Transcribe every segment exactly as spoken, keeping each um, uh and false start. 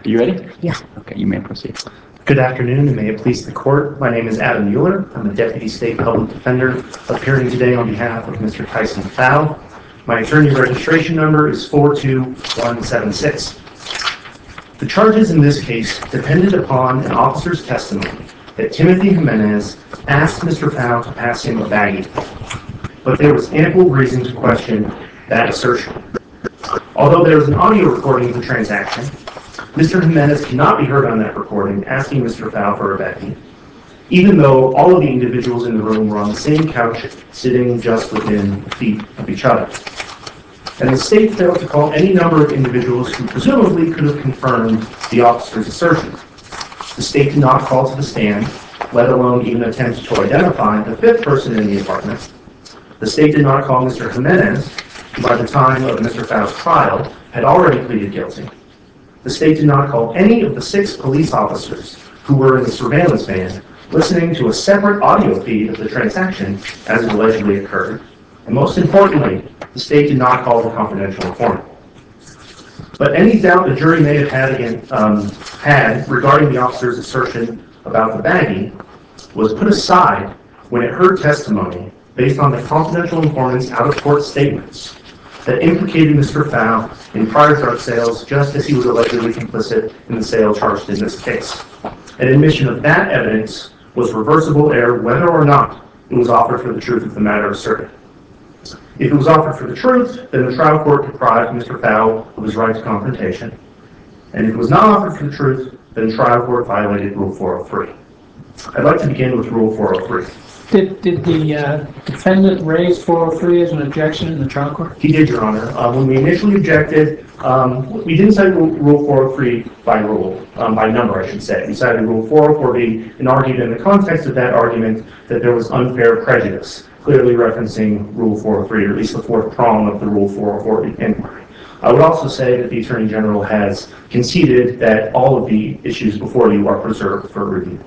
Are you ready? Yeah. Okay, you may proceed. Good afternoon, and may it please the court. My name is Adam Mueller. I'm a Deputy State Public Defender appearing today on behalf of Mister Tyson Pfau. My attorney registration number is four two one seven six. The charges in this case depended upon an officer's testimony that Timothy Jimenez asked Mister Pfau to pass him a baggie, but there was ample reason to question that assertion. Although there was an audio recording of the transaction, Mister Jimenez cannot be heard on that recording asking Mister Pfau for a baggie, even though all of the individuals in the room were on the same couch, sitting just within feet of each other. And the state failed to call any number of individuals who presumably could have confirmed the officer's assertion. The state did not call to the stand, let alone even attempt to identify the fifth person in the apartment. The state did not call Mister Jimenez, who by the time of Mister Pfau's trial had already pleaded guilty. The state did not call any of the six police officers who were in the surveillance van listening to a separate audio feed of the transaction as it allegedly occurred. And most importantly, the state did not call the confidential informant. But any doubt the jury may have had, again, um, had regarding the officer's assertion about the baggie was put aside when it heard testimony based on the confidential informant's out-of-court statements that implicated Mister Pfau in prior drug sales just as he was allegedly complicit in the sale charged in this case. An admission of that evidence was reversible error whether or not it was offered for the truth of the matter asserted. If it was offered for the truth, then the trial court deprived Mister Pfau of his right to confrontation. And if it was not offered for the truth, then the trial court violated Rule four oh three. I'd like to begin with Rule four oh three. Did, did the uh, defendant raise four oh three as an objection in the trial court? He did, Your Honor. Uh, when we initially objected, um, we didn't cite Rule, Rule four oh three by rule, um, by number, I should say. We cited Rule four oh four B and argued in the context of that argument that there was unfair prejudice, clearly referencing Rule four oh three, or at least the fourth prong of the Rule four oh four B inquiry. I would also say that the Attorney General has conceded that all of the issues before you are preserved for review.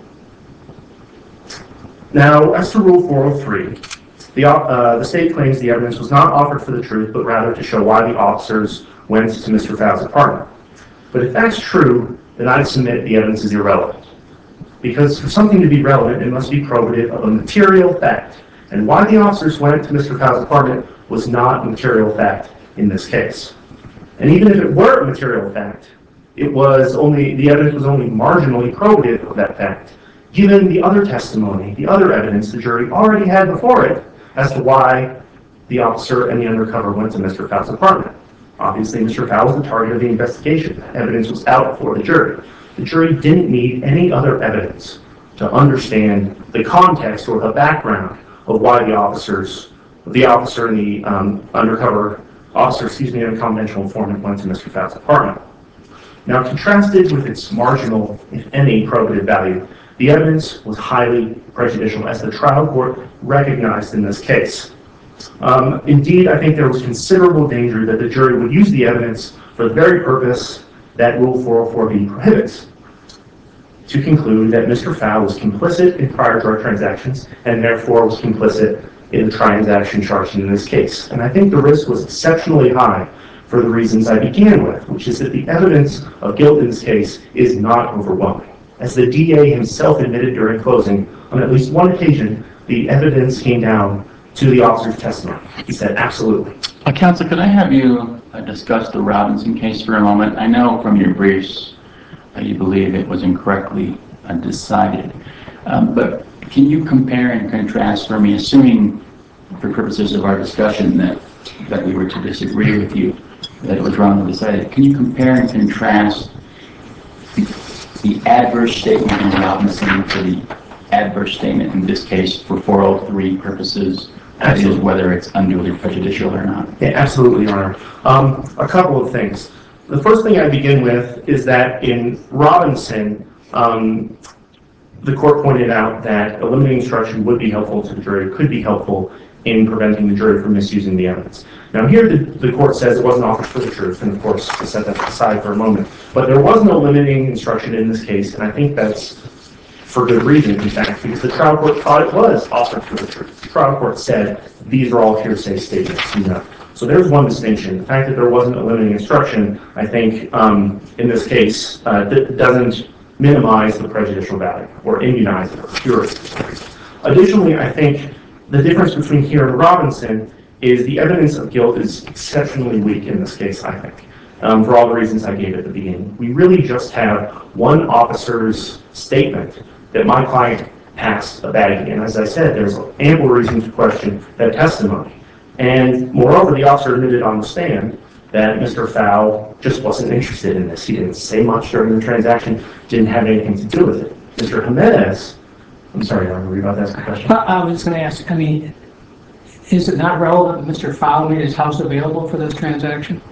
Now, as to Rule four oh three, the, uh, the state claims the evidence was not offered for the truth, but rather to show why the officers went to Mister Pfau's apartment. But if that's true, then I'd submit the evidence is irrelevant. Because for something to be relevant, it must be probative of a material fact. And why the officers went to Mister Pfau's apartment was not a material fact in this case. And even if it were a material fact, it was only, the evidence was only marginally probative of that fact, given the other testimony, the other evidence the jury already had before it as to why the officer and the undercover went to Mister Pfau's apartment. Obviously, Mister Pfau was the target of the investigation. That evidence was out before the jury. The jury didn't need any other evidence to understand the context or the background of why the officers, the officer and the um, undercover officer, excuse me, and a confidential informant went to Mister Pfau's apartment. Now, contrasted with its marginal, if any, probative value, the evidence was highly prejudicial, as the trial court recognized in this case. Um, indeed, I think there was considerable danger that the jury would use the evidence for the very purpose that Rule four oh four B prohibits, to conclude that Mister Pfau was complicit in prior drug transactions and therefore was complicit in the transaction charged in this case. And I think the risk was exceptionally high for the reasons I began with, which is that the evidence of guilt in this case is not overwhelming. As the D A himself admitted during closing, on at least one occasion, the evidence came down to the officer's testimony. He said, absolutely. Uh, Counsel, could I have you uh, discuss the Robinson case for a moment? I know from your briefs uh, you believe it was incorrectly uh, decided, um, but can you compare and contrast for me, assuming for purposes of our discussion that, that we were to disagree with you, that it was wrongly decided, can you compare and contrast the adverse statement in Robinson to the adverse statement in this case for four oh three purposes, that is, whether it's unduly prejudicial or not? Yeah, absolutely, Your Honor. Um, a couple of things. The first thing I begin with is that in Robinson, um, the court pointed out that a limiting instruction would be helpful to the jury, could be helpful in preventing the jury from misusing the evidence. Now here the, the court says it wasn't offered for the truth, and of course to set that aside for a moment, but there was no limiting instruction in this case, and I think that's for good reason, in fact, because the trial court thought it was offered for the truth. The trial court said these are all hearsay statements, you know. So there's one distinction. The fact that there wasn't a limiting instruction, I think, um, in this case, uh, doesn't minimize the prejudicial value or immunize it or cure it. Additionally, I think the difference between here and Robinson is the evidence of guilt is exceptionally weak in this case, I think, um, for all the reasons I gave at the beginning. We really just have one officer's statement that my client passed a baggie. And as I said, there's ample reason to question that testimony. And moreover, the officer admitted on the stand that Mister Fowl just wasn't interested in this. He didn't say much during the transaction, didn't have anything to do with it. Mister Jimenez, I'm sorry, Your Honor, were you about to ask a question? I was going to ask, I mean, is it not relevant that Mister Fowl made his house available for this transaction?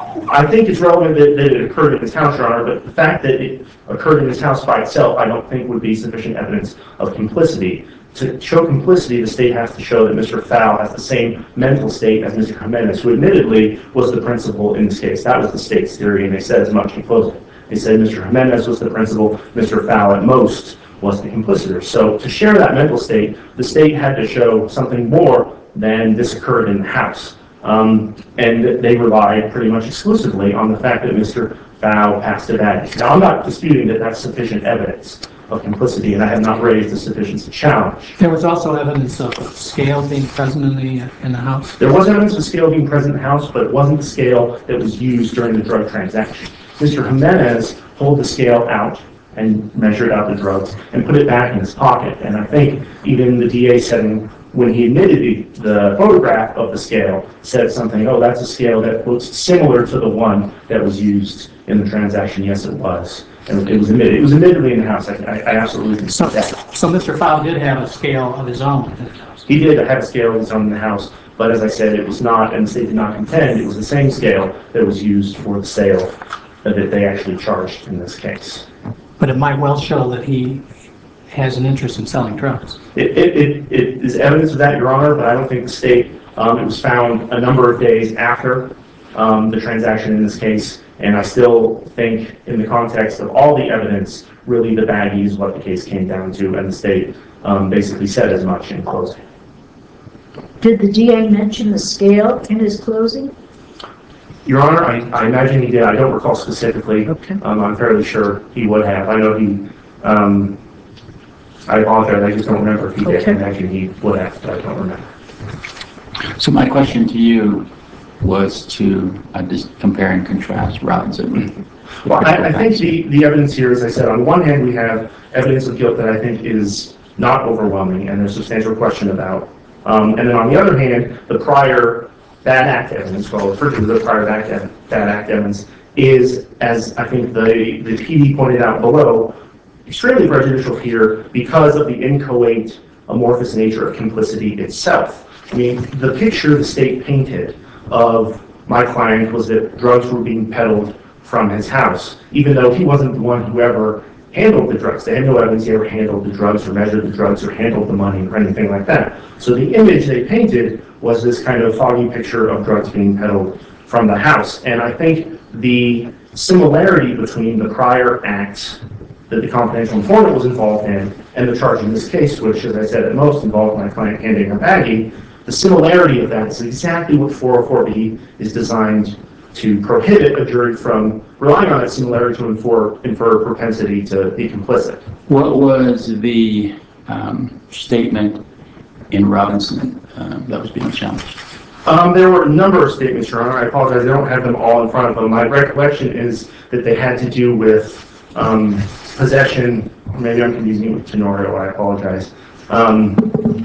I think it's relevant that, that it occurred in his house, Your Honor, but the fact that it occurred in his house by itself, I don't think would be sufficient evidence of complicity. To show complicity, the state has to show that Mister Fowl has the same mental state as Mister Jimenez, who admittedly was the principal in this case. That was the state's theory, and they said as much in closing. They said Mister Jimenez was the principal, Mister Fowl at most was the compliciter. So to share that mental state, the state had to show something more than this occurred in the house. Um, and they relied pretty much exclusively on the fact that Mister Fowl passed a baggie. Now, I'm not disputing that that's sufficient evidence of complicity, and I have not raised the sufficiency challenge. There was also evidence of scale being present in the in the house. There was evidence of scale being present in the house, but it wasn't the scale that was used during the drug transaction. Mister Jimenez pulled the scale out and measured out the drugs and put it back in his pocket. And I think even the D A said when he admitted the, the photograph of the scale, said something, oh, that's a scale that looks similar to the one that was used in the transaction. Yes, it was. And it was admitted. It was admittedly in the house. I, I, I absolutely can So, see that. so Mister Fowl did have a scale of his own in his house. He did have a scale of his own in the house, but as I said, it was not, and the state did not contend, it was the same scale that was used for the sale that they actually charged in this case. But it might well show that he has an interest in selling drugs. It, it, it, it is evidence of that, Your Honor, but I don't think the state, um, it was found a number of days after um, the transaction in this case, and I still think in the context of all the evidence, really the baggie is what the case came down to, and the state um, basically said as much in closing. Did the D A mention the scale in his closing? Your Honor, I, I imagine he did. I don't recall specifically. Okay. Um, I'm fairly sure he would have. I know he, um, I apologize, I just don't remember if he did. Okay. I imagine he would have, but I don't remember. So my question to you was to uh, just compare and contrast Robinson. Well, I, I think the, the evidence here, as I said, on one hand, we have evidence of guilt that I think is not overwhelming and there's substantial question about. Um, and then on the other hand, the prior bad act evidence, well, referred to as the prior bad act, bad act evidence, is, as I think the, the P D pointed out below, extremely prejudicial here because of the inchoate, amorphous nature of complicity itself. I mean, the picture the state painted of my client was that drugs were being peddled from his house, even though he wasn't the one who ever handled the drugs. They had no evidence he ever handled the drugs or measured the drugs or handled the money or anything like that. So the image they painted was this kind of foggy picture of drugs being peddled from the house. And I think the similarity between the prior acts that the confidential informant was involved in and the charge in this case, which, as I said, at most involved my client handing a baggie, the similarity of that is exactly what four oh four B is designed to prohibit a jury from relying on that similarity to infer, infer propensity to be complicit. What was the um, statement in Robinson uh, that was being challenged? Um, there were a number of statements, Your Honor. I apologize, I don't have them all in front of them. My recollection is that they had to do with um, possession. Maybe I'm confusing it with Tenorio, I apologize. Um,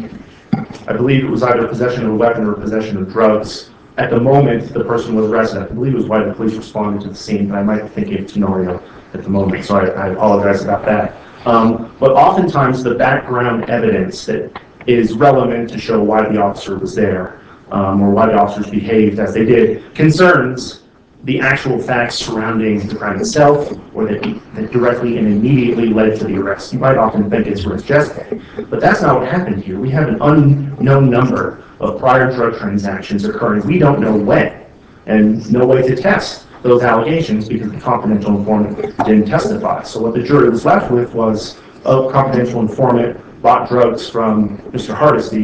I believe it was either possession of a weapon or possession of drugs. At the moment the person was arrested, I believe it was why the police responded to the scene, but I might be thinking of Tenorio at the moment, so I, I apologize about that. Um, but oftentimes the background evidence that is relevant to show why the officer was there, um, or why the officers behaved as they did, concerns the actual facts surrounding the crime itself, or that, that directly and immediately led to the arrest. You might often think it's Rich Jessica, but that's not what happened here. We have an unknown number of prior drug transactions occurring. We don't know when, and no way to test those allegations because the confidential informant didn't testify. So what the jury was left with was a confidential informant bought drugs from Mister Hardesty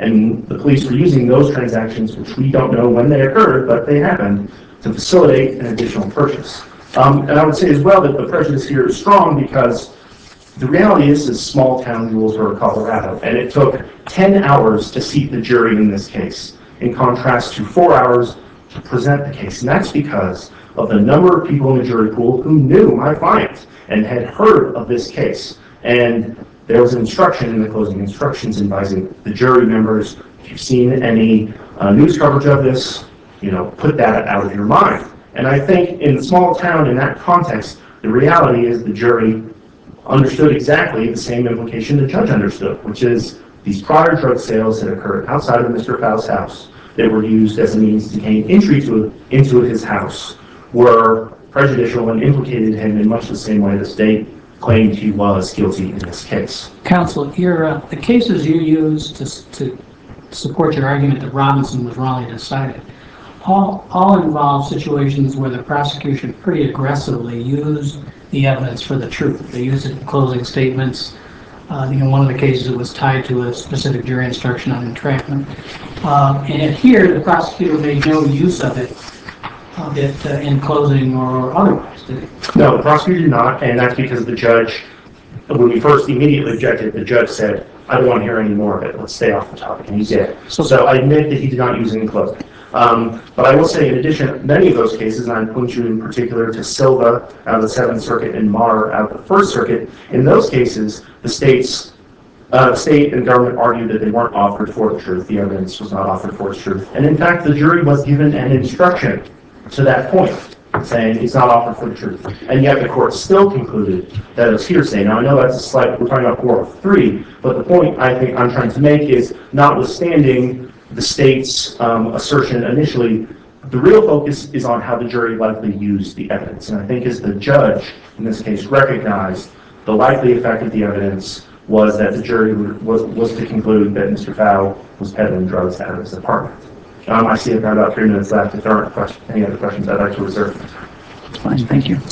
And the police were using those transactions, which we don't know when they occurred, but they happened, to facilitate an additional purchase. Um, and I would say as well that the prejudice here is strong because the reality is, is small town Julesburg, Colorado, and it took ten hours to seat the jury in this case, in contrast to four hours to present the case. And that's because of the number of people in the jury pool who knew my client and had heard of this case. And there was an instruction in the closing instructions advising the jury members, if you've seen any uh, news coverage of this, you know, put that out of your mind. And I think in the small town, in that context, the reality is the jury understood exactly the same implication the judge understood, which is these prior drug sales that occurred outside of Mister Fowle's house that were used as a means to gain entry to, into his house were prejudicial and implicated him in much the same way the state claimed he was guilty in this case. Counsel, your, uh, the cases you use to, to support your argument that Robinson was wrongly decided, all, all involve situations where the prosecution pretty aggressively used the evidence for the truth. They used it in closing statements. Uh, you know, one of the cases it was tied to a specific jury instruction on entrapment. Uh, and here, the prosecutor made no use of it, of it uh, in closing or otherwise, did he? No, the prosecutor did not, and that's because the judge, when we first immediately objected, the judge said, I don't want to hear any more of it. Let's stay off the topic. And he did. So, so I admit that he did not use it in closing. Um, but I will say, in addition, many of those cases, and I point you in particular to Silva out of the Seventh Circuit and Marr out of the First Circuit, in those cases, the states, uh, state and government argued that they weren't offered for the truth. The evidence was not offered for its truth. And in fact, the jury was given an instruction to that point, saying it's not offered for the truth. And yet the court still concluded that it was hearsay. Now, I know that's a slight, we're talking about four oh three, but the point I think I'm trying to make is, notwithstanding the state's um, assertion initially, the real focus is on how the jury likely used the evidence. And I think as the judge, in this case, recognized the likely effect of the evidence was that the jury was, was to conclude that Mister Fowle was peddling drugs out of his apartment. Um, I see I've got about three minutes left. If there aren't questions, any other questions, I'd like to reserve. That's fine, thank you.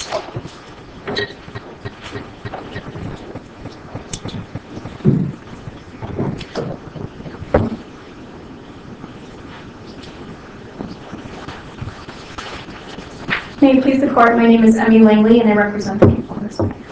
May it please the court, my name is Emmy Langley and I represent the people in this matter.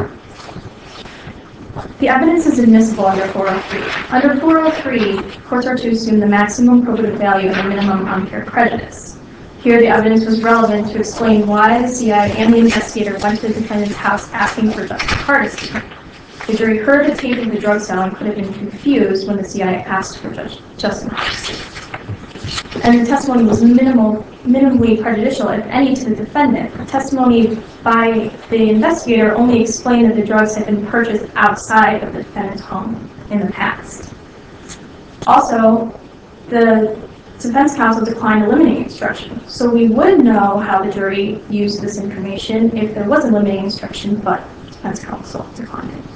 The evidence is admissible under four oh three. Under four oh three, courts are to assume the maximum probative value and the minimum unfair prejudice. Here, the evidence was relevant to explain why the C I and the investigator went to the defendant's house asking for Justin Hardesty. The jury heard the tape of the drug sale and could have been confused when the C I asked for Justin Hardesty. And the testimony was minimal, minimally prejudicial, if any, to the defendant. The testimony by the investigator only explained that the drugs had been purchased outside of the defendant's home in the past. Also, the defense counsel declined a limiting instruction, so we would know how the jury used this information if there was a limiting instruction, but defense counsel declined it.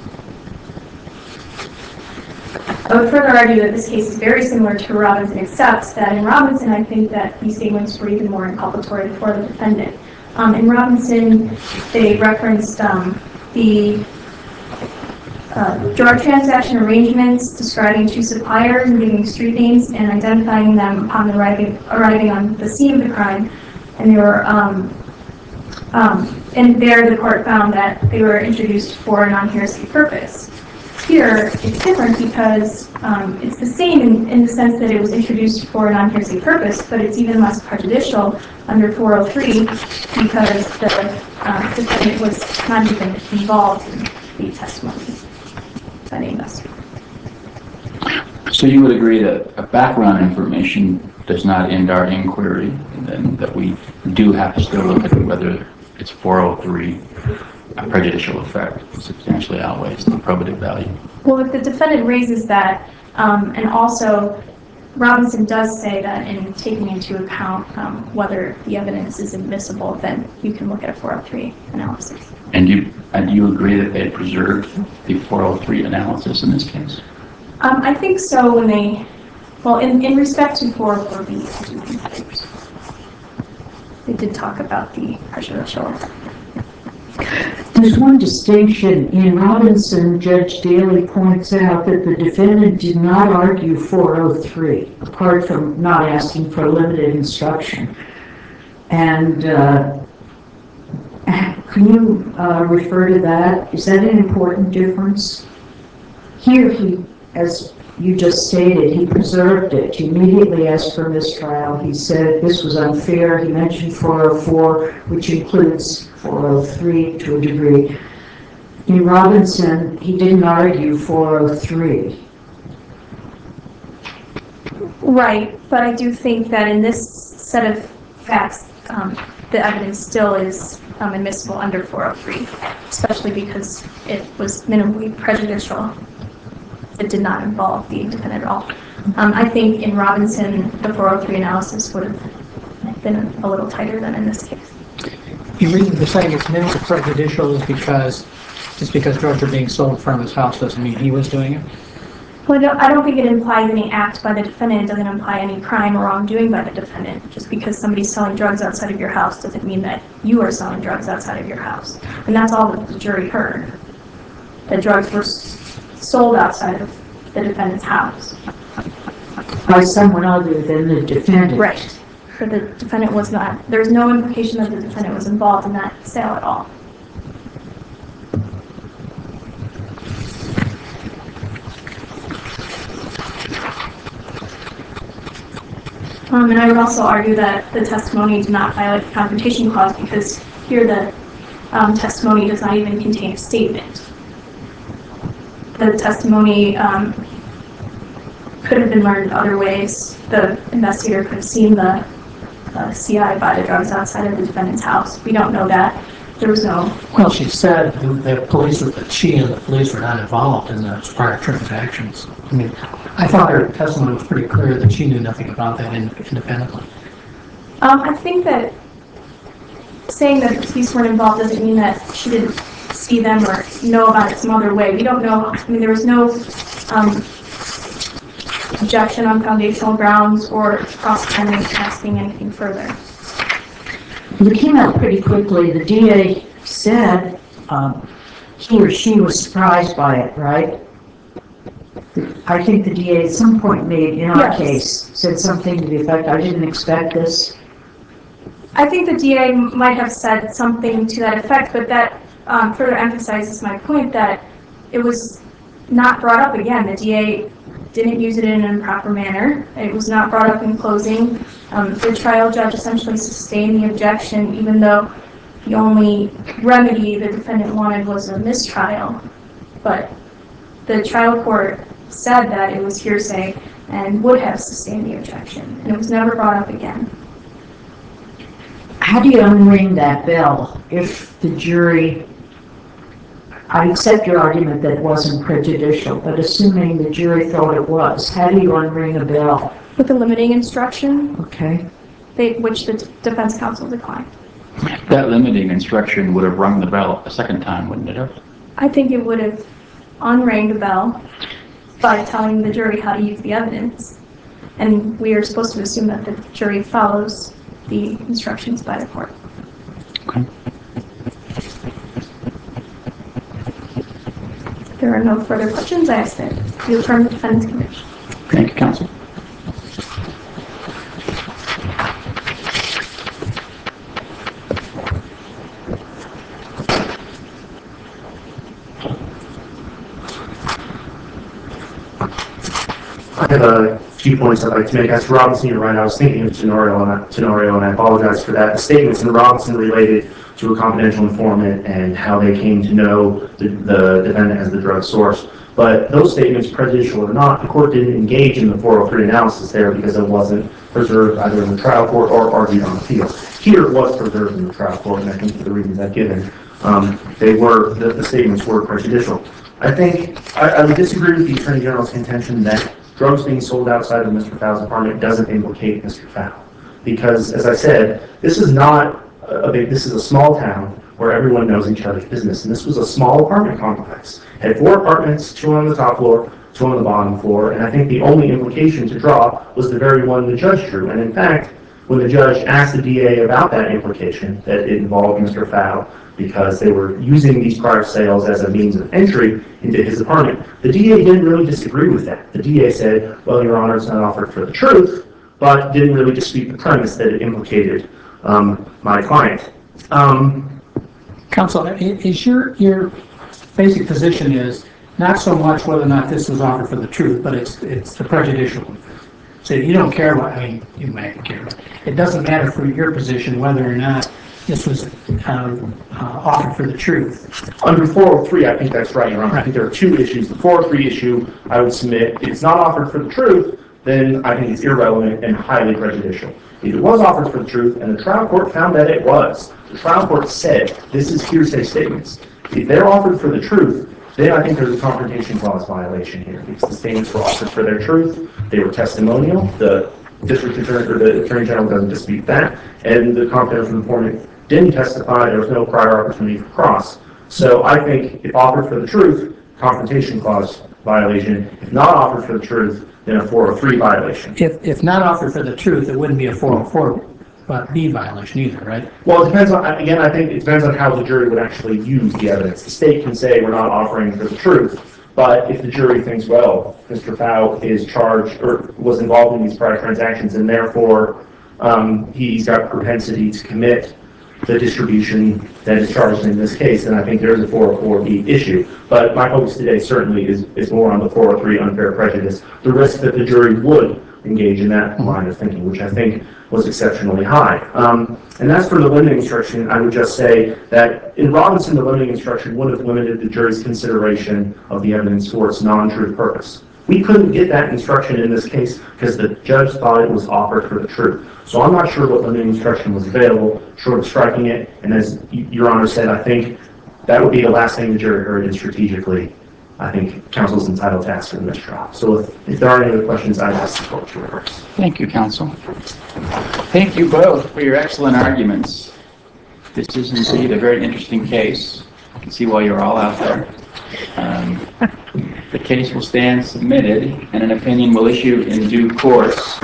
I would further argue that this case is very similar to Robinson, except that in Robinson, I think that these statements were even more inculpatory for the defendant. Um, in Robinson, they referenced um, the uh, drug transaction arrangements, describing two suppliers and giving street names and identifying them upon arriving, arriving on the scene of the crime. And they were, um, um, and there the court found that they were introduced for a non-heresy purpose. Here, it's different because um, it's the same in, in the sense that it was introduced for a non-heresy purpose, but it's even less prejudicial under four oh three because the uh, defendant was not even involved in the testimony by the investigator. So you would agree that a background information does not end our inquiry, and then that we do have to still look at whether it's four oh three. A prejudicial effect substantially outweighs the probative value. Well, if the defendant raises that, um, and also Robinson does say that in taking into account um, whether the evidence is admissible, then you can look at a four oh three analysis. And do you, and do you agree that they preserved the four oh three analysis in this case? Um, I think so when they, well, in, in respect to four oh four B, I do think that they preserved. They did talk about the prejudicial effect. There's one distinction. In Robinson, Judge Daly points out that the defendant did not argue four oh three, apart from not asking for limited instruction. And uh, can you uh, refer to that? Is that an important difference? Here, he, as you just stated, he preserved it. He immediately asked for mistrial. He said this was unfair. He mentioned four oh four, which includes four oh three to a degree. In Robinson, he didn't argue four oh three. Right, but I do think that in this set of facts, um, the evidence still is um, admissible under four oh three, especially because it was minimally prejudicial. It did not involve the defendant at all. Um, I think in Robinson, the four oh three analysis would have been a little tighter than in this case. The reason for saying it's minimally prejudicial is because just because drugs are being sold from his house doesn't mean he was doing it. Well, I don't, I don't think it implies any act by the defendant. It doesn't imply any crime or wrongdoing by the defendant. Just because somebody's selling drugs outside of your house doesn't mean that you are selling drugs outside of your house. And that's all that the jury heard. The drugs were sold outside of the defendant's house. By someone other than the defendant. Right. But the defendant was not, there was no implication that the defendant was involved in that sale at all. Um, and I would also argue that the testimony did not violate the Confrontation Clause because here the um, testimony does not even contain a statement. The testimony um, could have been learned other ways. The investigator could have seen the uh, C I buy the drugs outside of the defendant's house. We don't know that. There was no... Well, she said the, the police, that she and the police were not involved in the prior transactions. I mean, I thought her testimony was pretty clear that she knew nothing about that in, independently. Um, I think that saying that the police weren't involved doesn't mean that she didn't see them or know about it some other way. We don't know. I mean, there was no um, objection on foundational grounds or cross-examination asking anything further. It came out pretty quickly. The D A said um, he or she was surprised by it, right? I think the D A at some point made, in our Yes. case, said something to the effect, I didn't expect this. I think the D A might have said something to that effect, but that um, further emphasizes my point that it was not brought up again. The D A didn't use it in an improper manner. It was not brought up in closing. Um, the trial judge essentially sustained the objection, even though the only remedy the defendant wanted was a mistrial. But the trial court said that it was hearsay and would have sustained the objection, and it was never brought up again. How do you unring that bell if the jury, I accept your argument that it wasn't prejudicial, but assuming the jury thought it was, how do you unring a bell? With a limiting instruction, Okay. they, which the defense counsel declined. That limiting instruction would have rung the bell a second time, wouldn't it have? I think it would have unrang the bell by telling the jury how to use the evidence. And we are supposed to assume that the jury follows the instructions by the court. Okay. If there are no further questions, I ask that you affirm the defendant's conviction. Thank you, counsel. I have a few points I'd like to make. As to Robinson, you're right, I was thinking of Tenorio, and I, Tenorio, and I apologize for that. The statements in Robinson related to a confidential informant and how they came to know the, the defendant as the drug source. But those statements, prejudicial or not, the court didn't engage in the four oh three analysis there because it wasn't preserved either in the trial court or argued on appeal. Here it was preserved in the trial court, and I think for the reasons I've given, um, they were, the, the statements were prejudicial. I think, I, I would disagree with the Attorney General's contention that drugs being sold outside of Mister Fowle's apartment doesn't implicate Mister Fowle. Because, as I said, this is not a big, this is a small town where everyone knows each other's business. And this was a small apartment complex. It had four apartments, two on the top floor, two on the bottom floor. And I think the only implication to draw was the very one the judge drew. And in fact, when the judge asked the D A about that implication, that it involved Mister Fowl, because they were using these prior sales as a means of entry into his apartment, the D A didn't really disagree with that. The D A said, well, Your Honor, it's not offered for the truth, but didn't really dispute the premise that it implicated um, my client. Um, Counsel, i- is your, your basic position is not so much whether or not this was offered for the truth, but it's, it's the prejudicial. So you don't care what, I mean, you might care, but it doesn't matter from your position whether or not this was um, uh, offered for the truth. Under four oh three, I think that's right, Your Honor. I think there are two issues. The four oh three issue, I would submit, if it's not offered for the truth, then I think it's irrelevant and highly prejudicial. If it was offered for the truth and the trial court found that it was, the trial court said, this is hearsay statements. If they're offered for the truth, then I think there's a confrontation clause violation here, because the statements were offered for their truth, they were testimonial, the district attorney or the attorney general doesn't dispute that, and the confidential informant didn't testify, there was no prior opportunity for cross. So I think if offered for the truth, confrontation clause violation. If not offered for the truth, then a four oh three violation. If, if not offered for the truth, it wouldn't be a four oh four but B violation either, right? Well, it depends on, again, I think it depends on how the jury would actually use the evidence. The state can say we're not offering for the truth, but if the jury thinks, well, Mister Fowl is charged or was involved in these prior transactions and therefore um, he's got propensity to commit the distribution that is charged in this case, then I think there's a four oh four B issue. But my focus today certainly is, is more on the four oh three unfair prejudice, the risk that the jury would engage in that line of thinking, which I think was exceptionally high. Um, and as for the limiting instruction, I would just say that in Robinson, the limiting instruction would have limited the jury's consideration of the evidence for its non-truth purpose. We couldn't get that instruction in this case because the judge thought it was offered for the truth. So I'm not sure what limiting instruction was available, short of striking it. And as Your Honor said, I think that would be the last thing the jury heard, and strategically, I think counsel's entitled to ask for the mistrial. So if, if there are any other questions, I'd ask the court to reverse. Thank you, counsel. Thank you both for your excellent arguments. This is indeed a very interesting case. I can see why you're all out there. Um, the case will stand submitted, and an opinion will issue in due course.